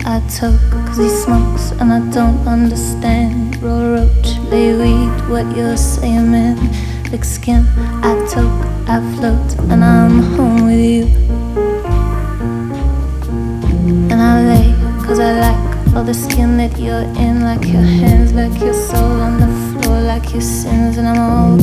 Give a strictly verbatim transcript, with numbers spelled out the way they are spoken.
I toke, cause he smokes and I don't understand. Roll roach, lay weed, what you're saying, man. Thick skin, I toke, I float, and I'm home with you. And I lay, cause I like all the skin that you're in. Like your hands, like your soul on the floor, like your sins. And I'm all